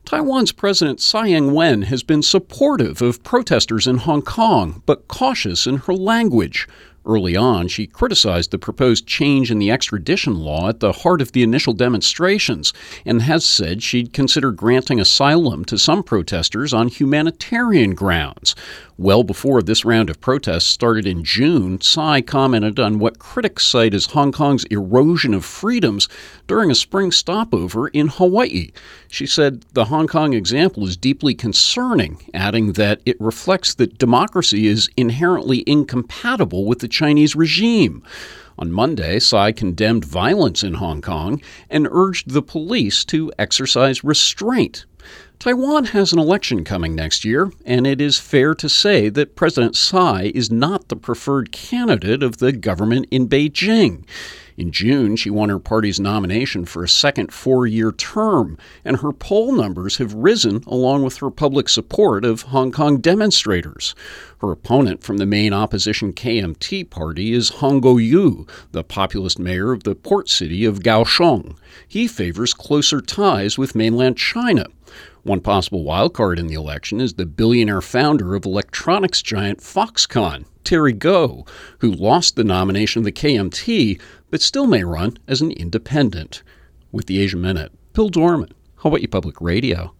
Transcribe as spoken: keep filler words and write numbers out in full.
Taiwan's President Tsai Ing-wen has been supportive of protesters in Hong Kong, but cautious in her language. Early on, she criticized the proposed change in the extradition law at the heart of the initial demonstrations and has said she'd consider granting asylum to some protesters on humanitarian grounds. Well before this round of protests started in June, Tsai commented on what critics cite as Hong Kong's erosion of freedoms during a spring stopover in Hawaii. She said the Hong Kong example is deeply concerning, adding that it reflects that democracy is inherently incompatible with the Chinese regime. On Monday, Tsai condemned violence in Hong Kong and urged the police to exercise restraint. Taiwan has an election coming next year, and it is fair to say that President Tsai is not the preferred candidate of the government in Beijing. In June, she won her party's nomination for a second four-year term, and her poll numbers have risen along with her public support of Hong Kong demonstrators. Her opponent from the main opposition K M T party is Hong Guoyu, the populist mayor of the port city of Kaohsiung. He favors closer ties with mainland China. One possible wildcard in the election is the billionaire founder of electronics giant Foxconn, Terry Gou, who lost the nomination of the K M T, but still may run as an independent. With the Asia Minute, Bill Dorman, Hawaii Public Radio.